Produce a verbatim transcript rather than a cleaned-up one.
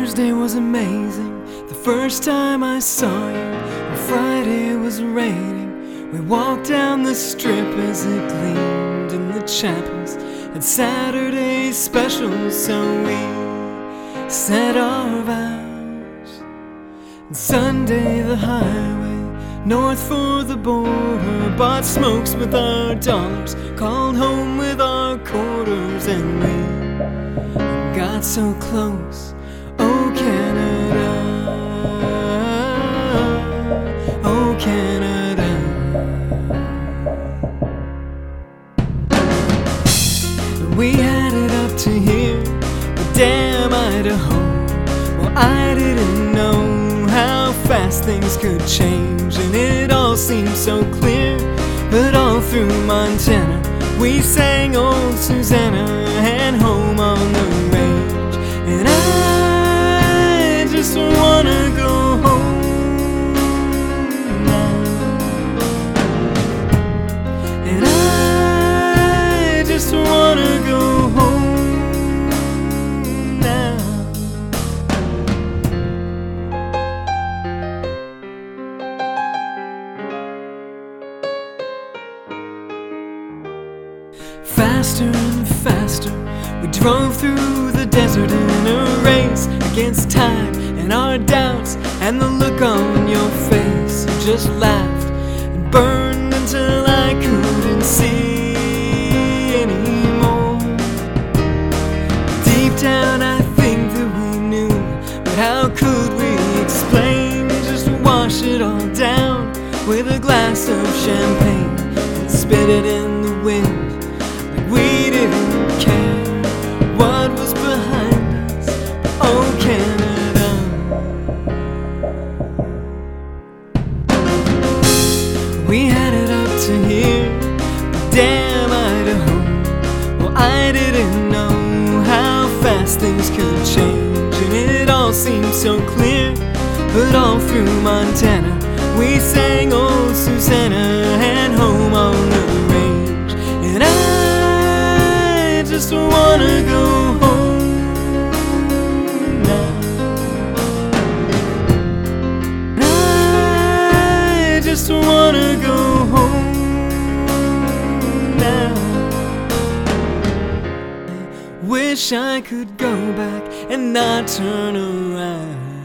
Thursday was amazing, the first time I saw you. And Friday was raining, we walked down the strip as it gleamed in the chapels. And Saturday's special, so we said our vows. And Sunday the highway, north for the border, bought smokes with our dollars, called home with our quarters. And we got so close, oh Canada, oh Canada. We had it up to here, but damn Idaho. Well, I didn't know how fast things could change, and it all seemed so clear. But all through Montana we sang old Susanna and Home on the Range. And I just wanna go home now. And I just wanna go home now. Faster and faster we drove through the desert in a race against time and our doubts, and the look on your face. You just laughed and burned until I couldn't see anymore. Deep down I think that we knew, but how could we explain? Just wash it all down with a glass of champagne and spit it in the wind. We didn't care what was behind us, but oh Canada. We had it up to here, but damn Idaho. Well, I didn't know how fast things could change, and it all seemed so clear. But all through Montana we sang old Susanna and Home on the Range. And I just wanna go home now. I just wanna go home now. I wish I could go back and not turn around.